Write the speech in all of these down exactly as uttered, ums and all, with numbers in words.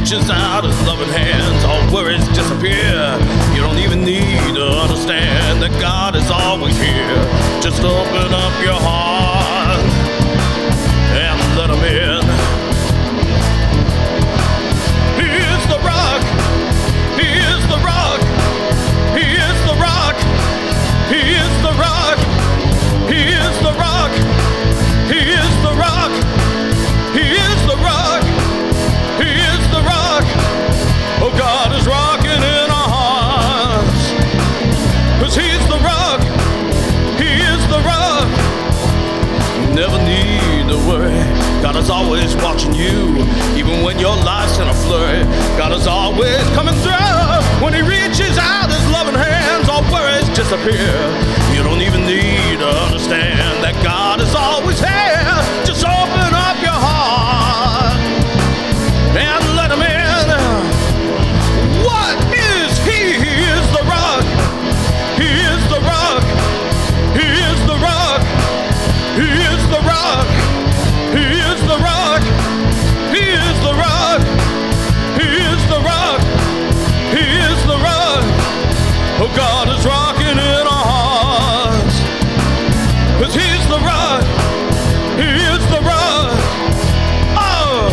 reaches out his loving hands, all worries disappear. You don't even need to understand that God is always here. Just open up your heart and let him in. He is the rock. He is the rock. He is the rock. He is the rock. He is the rock. He is the rock. He is the rock. He is the rock. Oh, God is rocking in our hearts. 'Cause he's the rock. He is the rock. Never need to worry. God is always watching you. Even when your life's in a flurry, God is always coming through. When he reaches out his loving hands, all worries disappear. You don't even need to understand that God is always here. Just open up your heart and let him in. What is he? He is the rock. He is the rock. He is the rock. He is the rock. He is the rock. He is the rock. He is the rock. He is the rock. Oh, God is rocking in our hearts. 'Cause he's the rock. He is the rock. Oh.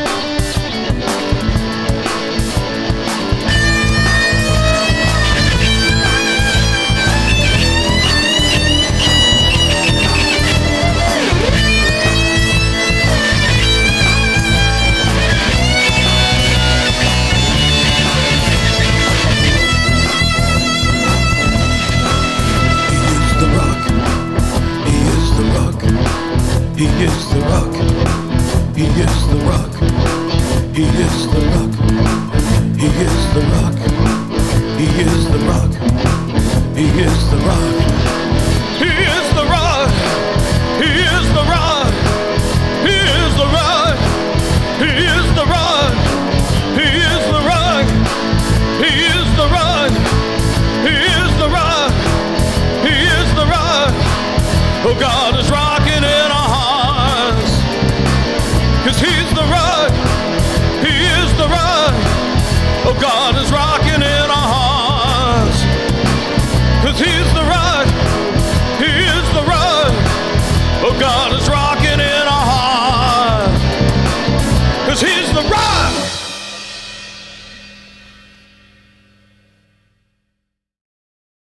He is the rock. He is the rock. He is the rock. He is the rock. He is the rock. He is the rock. He is the rock. He is the rock. He is the rock. He is the rock. He is the rock. He is the rock. He is the rock. He is the rock. Oh, God is rocking in our hearts. 'Cause he's the rock. He is the rock. Oh, God is rocking in our hearts. 'Cause he's the rock. He is the rock. Oh, God is